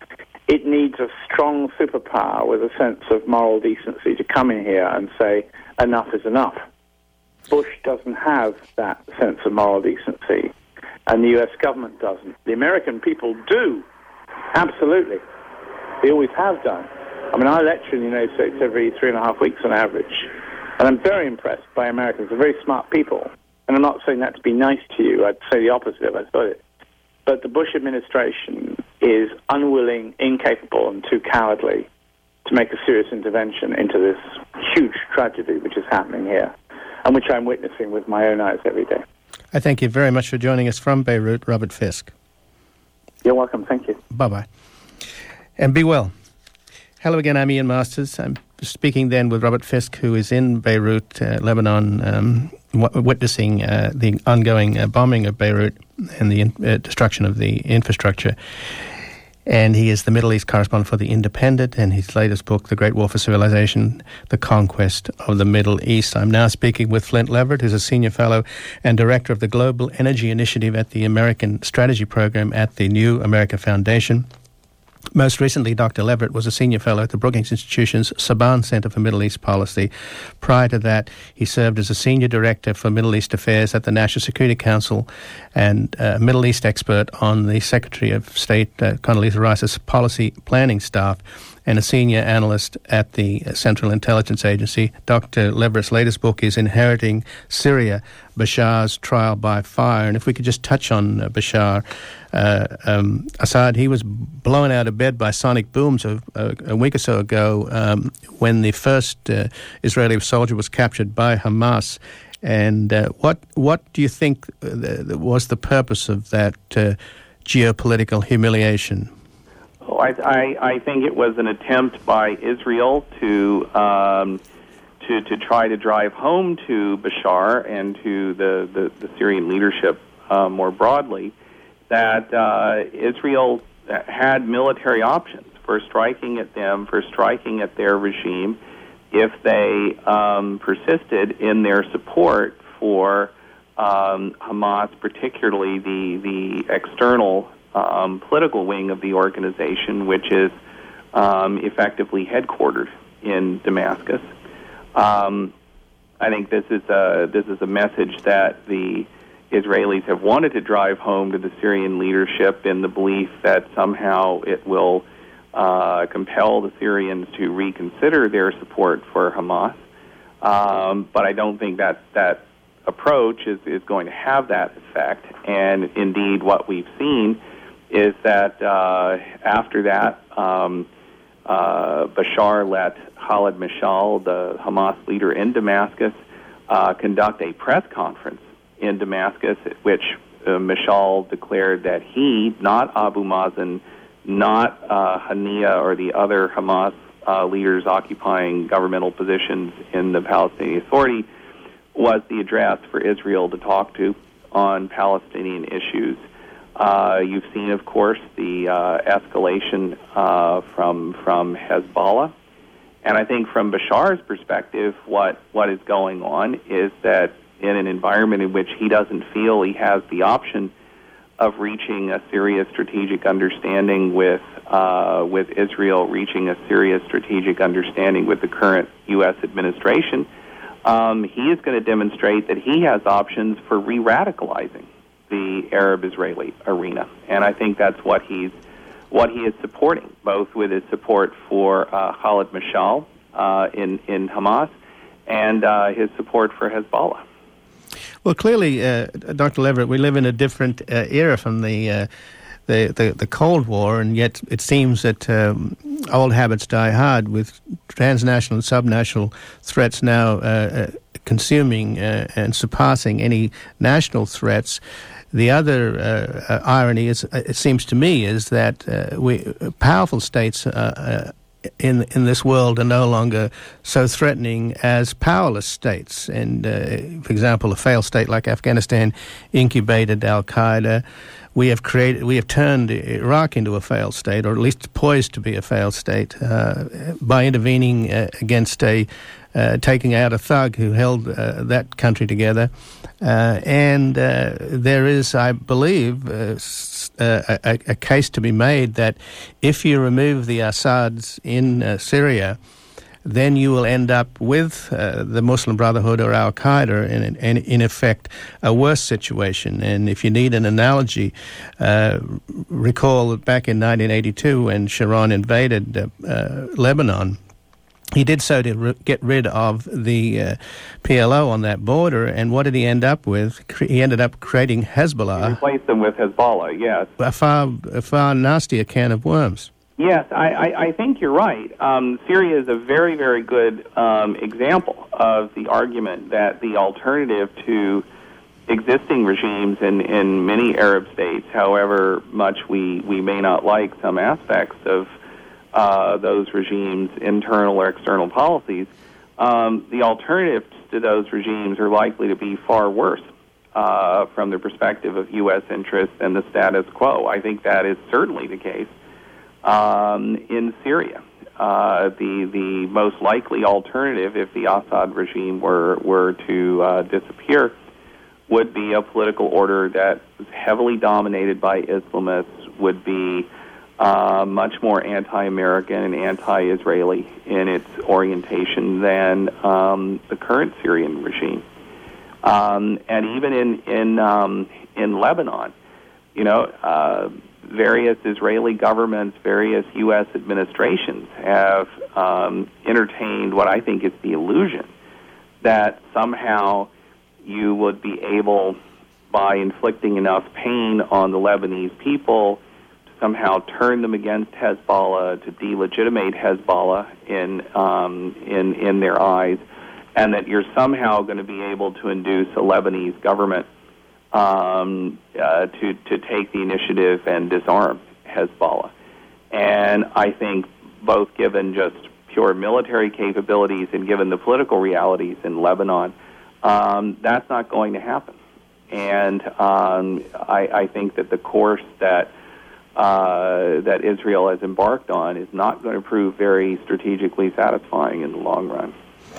it needs a strong superpower with a sense of moral decency to come in here and say, enough is enough. Bush doesn't have that sense of moral decency, and the U S government doesn't. The American people do, absolutely. They always have done. I mean, I lecture in the United States every three and a half weeks on average, and I'm very impressed by Americans. They're very smart people, and I'm not saying that to be nice to you. I'd say the opposite if I thought it. But the Bush administration is unwilling, incapable, and too cowardly to make a serious intervention into this huge tragedy which is happening here, and which I'm witnessing with my own eyes every day. I thank you very much for joining us from Beirut, Robert Fisk. You're welcome. Thank you. Bye-bye. And be well. Hello again, I'm Ian Masters. I'm speaking then with Robert Fisk, who is in Beirut, uh, Lebanon, um, w- witnessing uh, the ongoing uh, bombing of Beirut and the in- uh, destruction of the infrastructure. And he is the Middle East correspondent for The Independent, and his latest book, The Great War for Civilization, The Conquest of the Middle East. I'm now speaking with Flint Leverett, who's a senior fellow and director of the Global Energy Initiative at the American Strategy Program at the New America Foundation. Most recently, Doctor Leverett was a senior fellow at the Brookings Institution's Saban Center for Middle East Policy. Prior to that, he served as a senior director for Middle East Affairs at the National Security Council and a Middle East expert on the Secretary of State uh, Condoleezza Rice's policy planning staff, and a senior analyst at the Central Intelligence Agency. Doctor Leverett's latest book is Inheriting Syria, Bashar's Trial by Fire. And if we could just touch on uh, Bashar uh, um, Assad, he was blown out of bed by sonic booms a, a, a week or so ago um, when the first uh, Israeli soldier was captured by Hamas. And uh, what what do you think uh, was the purpose of that uh, geopolitical humiliation? Oh, I, I, I think it was an attempt by Israel to um, to to try to drive home to Bashar and to the, the, the Syrian leadership uh, more broadly that uh, Israel had military options for striking at them, for striking at their regime, if they um, persisted in their support for um, Hamas, particularly the the external Um, political wing of the organization, which is um, effectively headquartered in Damascus. Um, I think this is a this is a message that the Israelis have wanted to drive home to the Syrian leadership, in the belief that somehow it will uh, compel the Syrians to reconsider their support for Hamas. Um, but I don't think that that approach is, is going to have that effect. And indeed, what we've seen is that uh, after that, um, uh, Bashar let Khalid Mashal, the Hamas leader in Damascus, uh, conduct a press conference in Damascus, at which uh, Mashal declared that he, not Abu Mazen, not uh, Haniya or the other Hamas uh, leaders occupying governmental positions in the Palestinian Authority, was the address for Israel to talk to on Palestinian issues. Uh, you've seen, of course, the uh, escalation uh, from from Hezbollah. And I think from Bashar's perspective, what, what is going on is that in an environment in which he doesn't feel he has the option of reaching a serious strategic understanding with uh, with Israel, reaching a serious strategic understanding with the current U S administration, um, he is going to demonstrate that he has options for re-radicalizing the Arab-Israeli arena. And I think that's what he's what he is supporting, both with his support for uh, Khalid Mashal uh, in, in Hamas and uh, his support for Hezbollah. Well, clearly, uh, Doctor Leverett, we live in a different uh, era from the, uh, the, the the Cold War, and yet it seems that um, old habits die hard, with transnational and subnational threats now uh, uh, consuming uh, and surpassing any national threats. The other uh, uh, irony, is, it seems to me, is that uh, we powerful states uh, uh, in in this world are no longer so threatening as powerless states. And, uh, for example, a failed state like Afghanistan incubated Al-Qaeda. We have created, we have turned Iraq into a failed state, or at least poised to be a failed state, uh, by intervening uh, against a uh, taking out a thug who held uh, that country together. Uh, and uh, there is, I believe, uh, a, a, a case to be made that if you remove the Assads in uh, Syria, then you will end up with uh, the Muslim Brotherhood or Al-Qaeda in, in, in effect, a worse situation. And if you need an analogy, uh, recall that back in nineteen eighty-two when Sharon invaded uh, uh, Lebanon, he did so to re- get rid of the uh, P L O on that border, and what did he end up with? Cre- he ended up creating Hezbollah. He replaced them with Hezbollah, yes. A far, a far nastier can of worms. Yes, I, I, I think you're right. Um, Syria is a very, very good um, example of the argument that the alternative to existing regimes in, in many Arab states, however much we, we may not like some aspects of uh, those regimes' internal or external policies, um, the alternatives to those regimes are likely to be far worse uh, from the perspective of U S interests and the status quo. I think that is certainly the case. Um, in Syria, uh, the the most likely alternative, if the Assad regime were were to uh, disappear, would be a political order that was heavily dominated by Islamists, would be uh, much more anti-American and anti-Israeli in its orientation than um, the current Syrian regime. Um, and even in in um, in Lebanon, you know. Uh, Various Israeli governments, various U S administrations have um, entertained what I think is the illusion that somehow you would be able, by inflicting enough pain on the Lebanese people, to somehow turn them against Hezbollah, to delegitimate Hezbollah in um, in in their eyes, and that you're somehow going to be able to induce a Lebanese government Um, uh, to to take the initiative and disarm Hezbollah. And I think both given just pure military capabilities and given the political realities in Lebanon, um, that's not going to happen. And um, I, I think that the course that uh, that Israel has embarked on is not going to prove very strategically satisfying in the long run.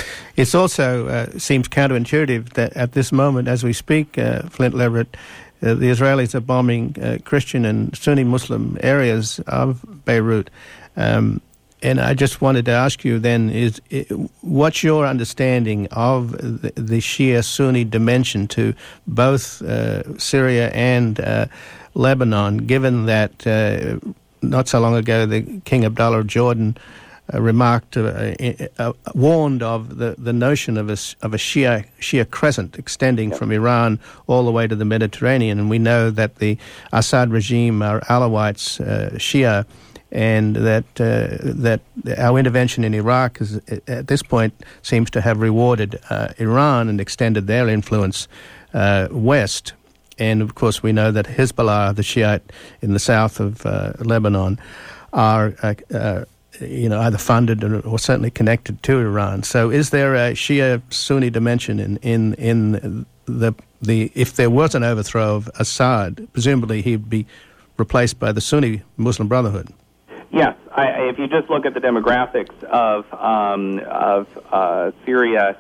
It also uh, seems counterintuitive that at this moment, as we speak, uh, Flint Leverett, uh, the Israelis are bombing uh, Christian and Sunni Muslim areas of Beirut. Um, and I just wanted to ask you then, is it, what's your understanding of the, the Shia-Sunni dimension to both uh, Syria and uh, Lebanon, given that uh, not so long ago the King Abdullah of Jordan Uh, remarked, uh, uh, uh, warned of the, the notion of a, of a Shia, Shia crescent extending yep. from Iran all the way to the Mediterranean. And we know that the Assad regime are Alawites, uh, Shia, and that uh, that our intervention in Iraq is, at this point seems to have rewarded uh, Iran and extended their influence uh, west. And, of course, we know that Hezbollah, the Shiite in the south of uh, Lebanon, are uh, uh, you know, either funded or, or certainly connected to Iran. So is there a Shia-Sunni dimension in, in, in the, the, if there was an overthrow of Assad, presumably he'd be replaced by the Sunni Muslim Brotherhood? Yes. I, if you just look at the demographics of, um, of uh, Syria,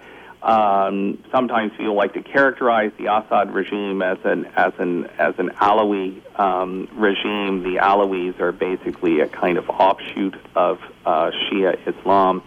um, sometimes people like to characterize the Assad regime as an as an as an Alawi um, regime. The Alawis are basically a kind of offshoot of uh, Shia Islam.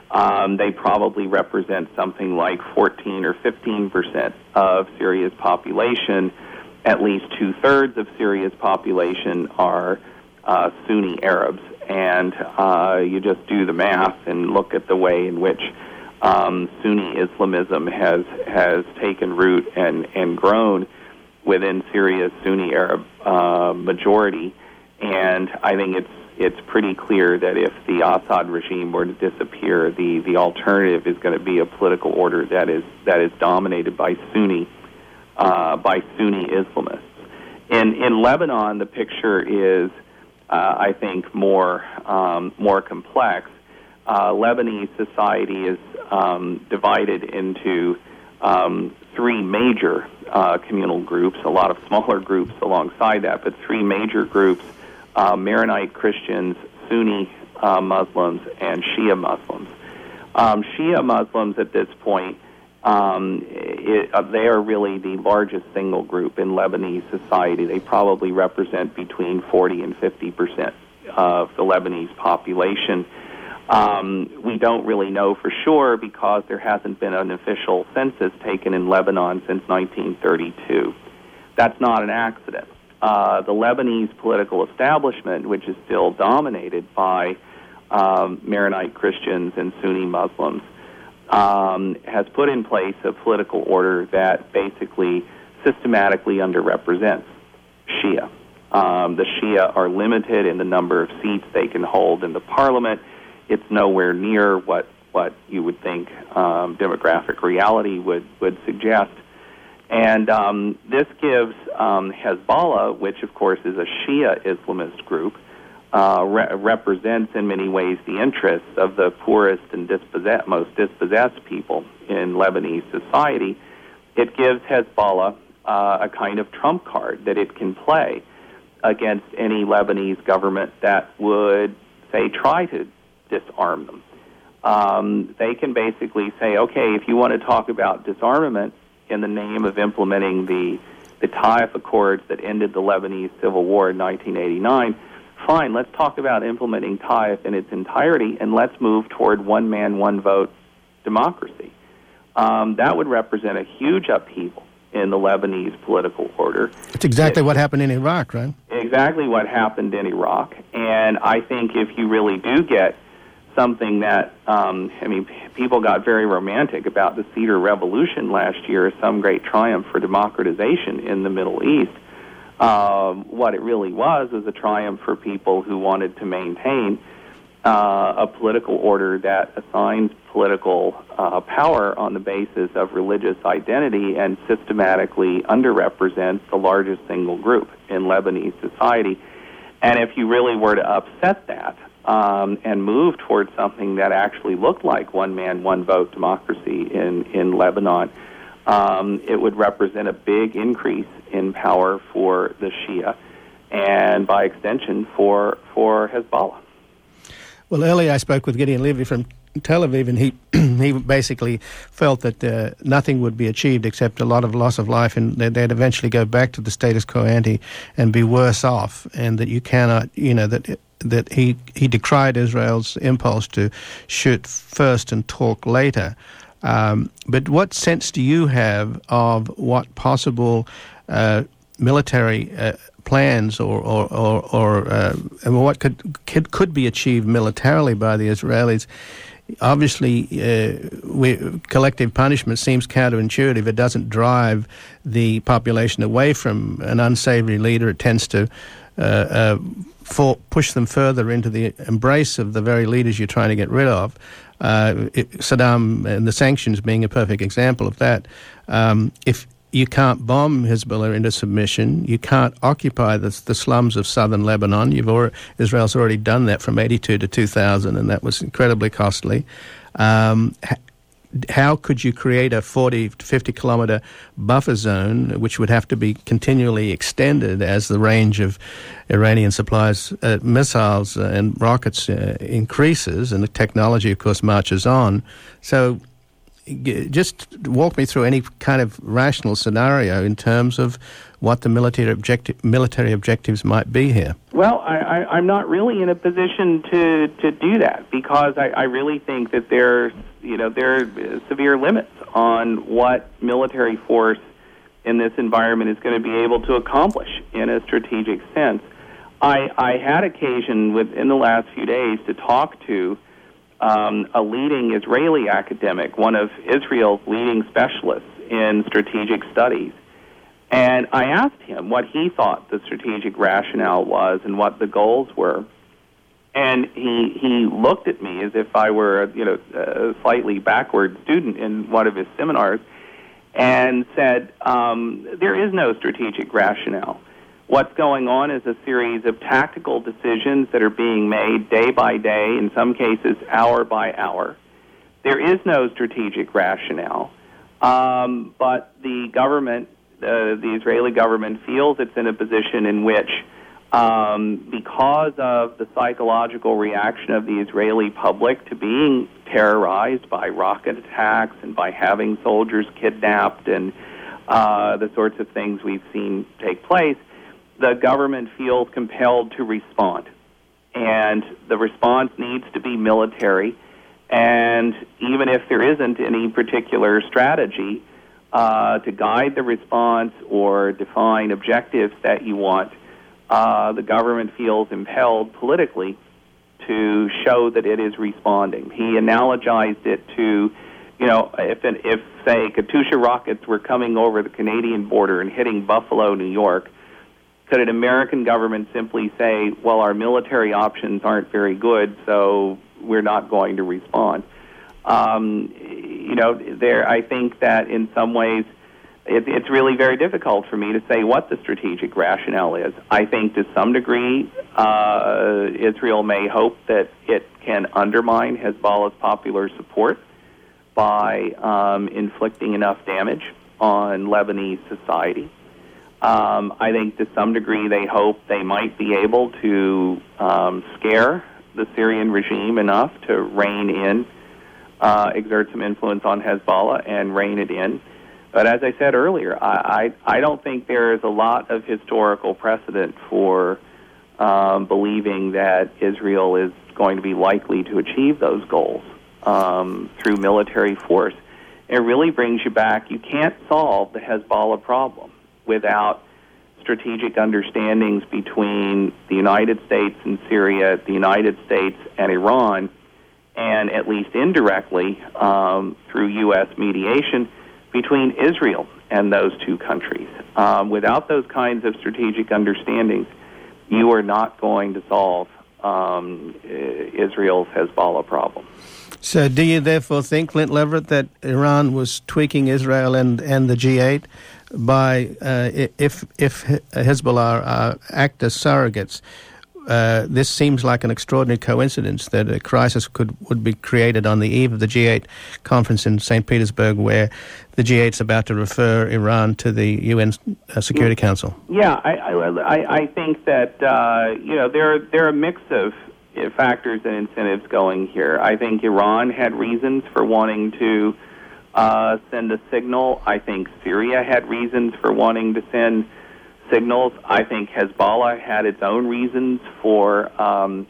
Um, they probably represent something like fourteen or fifteen percent of Syria's population. At least two thirds of Syria's population are uh, Sunni Arabs, and uh, you just do the math and look at the way in which Um, Sunni Islamism has has taken root and, and grown within Syria's Sunni Arab uh, majority, and I think it's it's pretty clear that if the Assad regime were to disappear, the, the alternative is going to be a political order that is that is dominated by Sunni uh, by Sunni Islamists. In in Lebanon, the picture is, uh, I think, more um, more complex. Uh, Lebanese society is um, divided into um, three major uh, communal groups, a lot of smaller groups alongside that, but three major groups, uh, Maronite Christians, Sunni uh, Muslims, and Shia Muslims. Um, Shia Muslims at this point, um, it, uh, they are really the largest single group in Lebanese society. They probably represent between forty and fifty percent of the Lebanese population. Um, we don't really know for sure because there hasn't been an official census taken in Lebanon since nineteen thirty-two. That's not an accident. Uh, the Lebanese political establishment, which is still dominated by um, Maronite Christians and Sunni Muslims, um, has put in place a political order that basically systematically underrepresents Shia. Um, the Shia are limited in the number of seats they can hold in the parliament. It's nowhere near what, what you would think um, demographic reality would, would suggest. And um, this gives um, Hezbollah, which of course is a Shia Islamist group, uh, re- represents in many ways the interests of the poorest and dispossessed, most dispossessed people in Lebanese society. It gives Hezbollah uh, a kind of trump card that it can play against any Lebanese government that would, say, try to disarm them. Um, they can basically say, okay, if you want to talk about disarmament in the name of implementing the, the Taif Accords that ended the Lebanese Civil War in nineteen eighty-nine, fine, let's talk about implementing Taif in its entirety, and let's move toward one-man, one-vote democracy. Um, that would represent a huge upheaval in the Lebanese political order. It's exactly it, what happened in Iraq, right? Exactly what happened in Iraq. And I think if you really do get something that, um, I mean, people got very romantic about the Cedar Revolution last year as some great triumph for democratization in the Middle East. Um, what it really was was a triumph for people who wanted to maintain uh, a political order that assigns political uh, power on the basis of religious identity and systematically underrepresents the largest single group in Lebanese society. And if you really were to upset that, Um, and move towards something that actually looked like one-man, one-vote democracy in, in Lebanon, um, it would represent a big increase in power for the Shia and, by extension, for, for Hezbollah. Well, earlier I spoke with Gideon Levy from Tel Aviv, and he he basically felt that uh, nothing would be achieved except a lot of loss of life, and that they'd eventually go back to the status quo ante and be worse off, and that you cannot, you know, that... It, that he, he decried Israel's impulse to shoot first and talk later. Um, but what sense do you have of what possible uh, military uh, plans or or or, or uh, and what could, could could be achieved militarily by the Israelis? Obviously, uh, we, collective punishment seems counterintuitive. It doesn't drive the population away from an unsavory leader. It tends to uh, uh, for, push them further into the embrace of the very leaders you're trying to get rid of. Uh, it, Saddam and the sanctions being a perfect example of that. Um, if you can't bomb Hezbollah into submission, you can't occupy the, the slums of southern Lebanon. You've already, Israel's already done that from eighty-two to two thousand, and that was incredibly costly. Um, how could you create a forty to fifty kilometer buffer zone, which would have to be continually extended as the range of Iranian supplies, uh, missiles and rockets uh, increases, and the technology, of course, marches on? So just walk me through any kind of rational scenario in terms of what the military objective, military objectives might be here. Well, I, I, I'm not really in a position to, to do that because I, I really think that there, you know, there are severe limits on what military force in this environment is going to be able to accomplish in a strategic sense. I, I had occasion within the last few days to talk to Um, a leading Israeli academic, one of Israel's leading specialists in strategic studies. And I asked him what he thought the strategic rationale was and what the goals were. And he he looked at me as if I were, you know, a slightly backward student in one of his seminars and said, um, there is no strategic rationale. What's going on is a series of tactical decisions that are being made day by day, in some cases hour by hour. There is no strategic rationale, um, but the government, uh, the Israeli government, feels it's in a position in which um, because of the psychological reaction of the Israeli public to being terrorized by rocket attacks and by having soldiers kidnapped and uh, the sorts of things we've seen take place, the government feels compelled to respond. And the response needs to be military. And even if there isn't any particular strategy uh, to guide the response or define objectives that you want, uh, the government feels impelled politically to show that it is responding. He analogized it to, you know, if, an, if say, Katyusha rockets were coming over the Canadian border and hitting Buffalo, New York, could an American government simply say, well, our military options aren't very good, so we're not going to respond? Um, you know, there. I think that in some ways it, it's really very difficult for me to say what the strategic rationale is. I think to some degree uh, Israel may hope that it can undermine Hezbollah's popular support by um, inflicting enough damage on Lebanese society. Um, I think to some degree they hope they might be able to um, scare the Syrian regime enough to rein in, uh, exert some influence on Hezbollah and rein it in. But as I said earlier, I, I, I don't think there is a lot of historical precedent for um, believing that Israel is going to be likely to achieve those goals um, through military force. It really brings you back. You can't solve the Hezbollah problem without strategic understandings between the United States and Syria, the United States and Iran, and at least indirectly um, through U S mediation between Israel and those two countries. Um, without those kinds of strategic understandings, you are not going to solve um, Israel's Hezbollah problem. So do you therefore think, Flint Leverett, that Iran was tweaking Israel and, and the G eight by, uh, if if Hezbollah uh, act as surrogates? Uh, this seems like an extraordinary coincidence that a crisis could would be created on the eve of the G eight conference in Saint Petersburg, where the G eight's about to refer Iran to the U N uh, Security Council. Yeah, I, I, I think that uh, you know there there are a mix of factors and incentives going here. I think Iran had reasons for wanting to uh, send a signal. I think Syria had reasons for wanting to send signals. I think Hezbollah had its own reasons for um,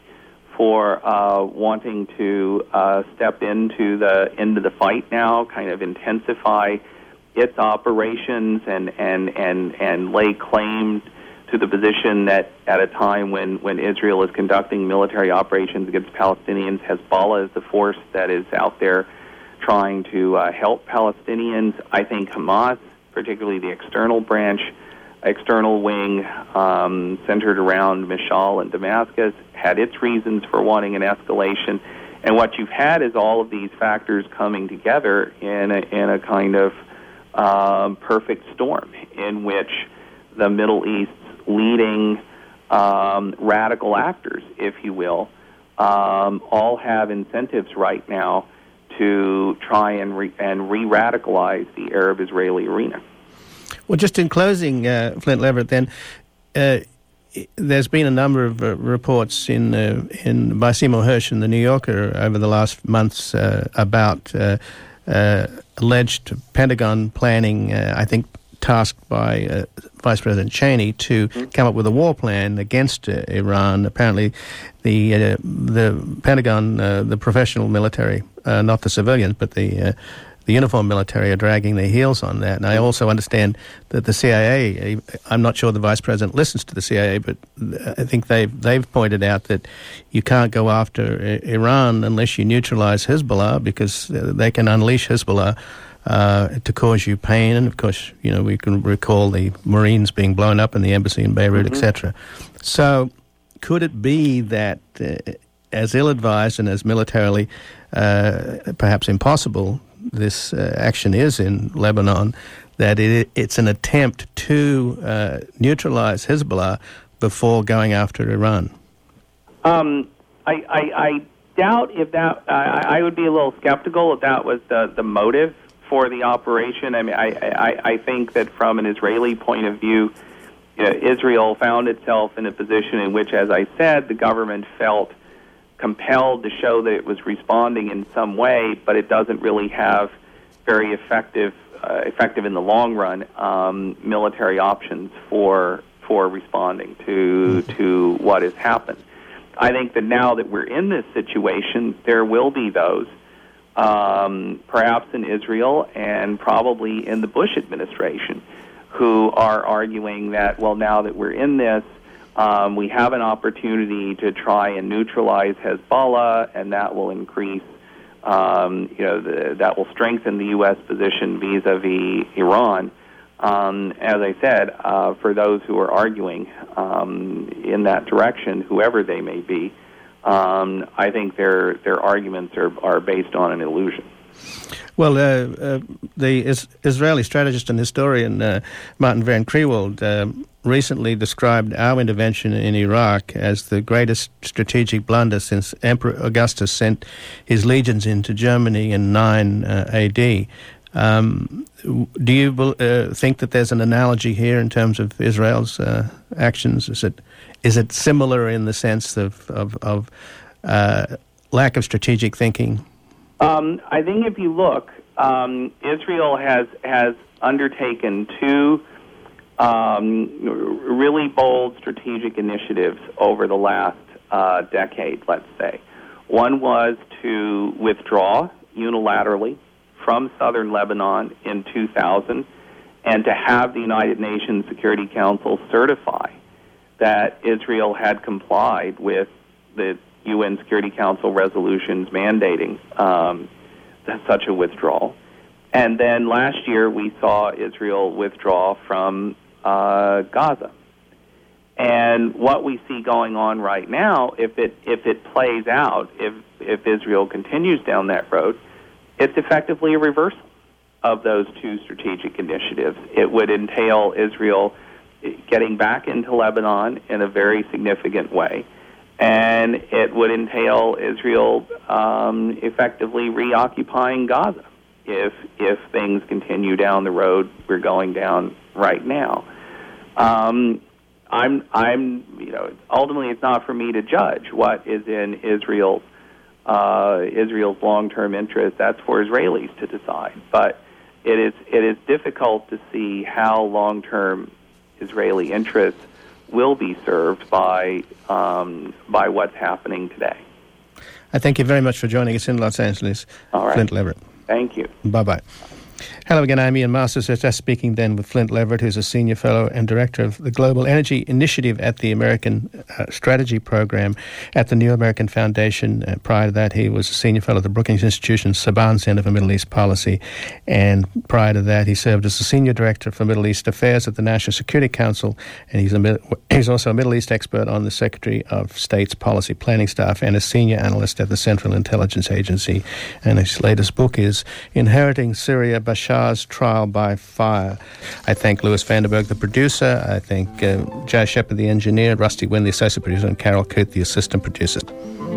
for uh, wanting to uh, step into the into the fight now, kind of intensify its operations and and and and lay claim to the position that at a time when, when Israel is conducting military operations against Palestinians, Hezbollah is the force that is out there trying to uh, help Palestinians. I think Hamas, particularly the external branch, external wing um, centered around Mishal and Damascus, had its reasons for wanting an escalation. And what you've had is all of these factors coming together in a, in a kind of um, perfect storm in which the Middle East's leading um, radical actors, if you will, um, all have incentives right now to try and re- and re-radicalize the Arab-Israeli arena. Well, just in closing, uh, Flint Leverett, then, uh, there's been a number of uh, reports in uh, in by Seymour Hersh in the New Yorker over the last months uh, about uh, uh, alleged Pentagon planning, uh, I think, tasked by uh, Vice President Cheney to mm-hmm. come up with a war plan against uh, Iran. Apparently, the uh, the Pentagon, uh, the professional military, uh, not the civilians, but the uh, the uniformed military, are dragging their heels on that. And I also understand that the C I A, I'm not sure the Vice President listens to the C I A, but I think they've, they've pointed out that you can't go after Iran unless you neutralize Hezbollah, because they can unleash Hezbollah Uh, to cause you pain. And of course, you know, we can recall the Marines being blown up in the embassy in Beirut, mm-hmm. et cetera. So could it be that uh, as ill-advised and as militarily uh, perhaps impossible this uh, action is in Lebanon, that it, it's an attempt to uh, neutralize Hezbollah before going after Iran? Um, I, I, I doubt if that, uh, I would be a little skeptical if that was the, the motive for the operation. I mean, I, I, I think that from an Israeli point of view, you know, Israel found itself in a position in which, as I said, the government felt compelled to show that it was responding in some way, but it doesn't really have very effective, uh, effective in the long run, um, military options for for responding to to what has happened. I think that now that we're in this situation, there will be those, um, perhaps in Israel and probably in the Bush administration, who are arguing that, well, now that we're in this, um, we have an opportunity to try and neutralize Hezbollah, and that will increase, um, you know, the, that will strengthen the U S position vis-a-vis Iran. Um, as I said, uh, for those who are arguing um, in that direction, whoever they may be, um, I think their their arguments are, are based on an illusion. Well, uh, uh, the is- Israeli strategist and historian uh, Martin Van Kriewald uh, recently described our intervention in Iraq as the greatest strategic blunder since Emperor Augustus sent his legions into Germany in nine uh, A D. Um, do you uh, think that there's an analogy here in terms of Israel's uh, actions? Is it is it similar in the sense of of, of uh, lack of strategic thinking? Um, I think if you look, um, Israel has has undertaken two um, really bold strategic initiatives over the last uh, decade, let's say. One was to withdraw unilaterally from southern Lebanon in two thousand and to have the United Nations Security Council certify that Israel had complied with the U N Security Council resolutions mandating um, such a withdrawal. And then last year we saw Israel withdraw from uh, Gaza. And what we see going on right now, if it if it plays out, if if Israel continues down that road, it's effectively a reversal of those two strategic initiatives. It would entail Israel getting back into Lebanon in a very significant way, and it would entail Israel um, effectively reoccupying Gaza if if things continue down the road we're going down right now. Um, I'm I'm you know ultimately it's not for me to judge what is in Israel's uh, Israel's long-term interest. That's for Israelis to decide. But it is it is difficult to see how long-term Israeli interests will be served by um, by what's happening today. I thank you very much for joining us in Los Angeles, All right. Flint Leverett. Thank you. Bye-bye. Hello again, I'm Ian Masters. Just speaking then with Flint Leverett, who's a senior fellow and director of the Global Energy Initiative at the American uh, Strategy Program at the New American Foundation. Uh, prior to that, he was a senior fellow at the Brookings Institution's Saban Center for Middle East Policy. And prior to that, he served as a senior director for Middle East Affairs at the National Security Council. And he's, a, he's also a Middle East expert on the Secretary of State's policy planning staff and a senior analyst at the Central Intelligence Agency. And his latest book is Inheriting Syria, Bashar's Trial by Fire. I thank Louis Vanderberg, the producer. I thank uh, Jay Shepard, the engineer, Rusty Wynn, the associate producer, and Carol Coote, the assistant producer.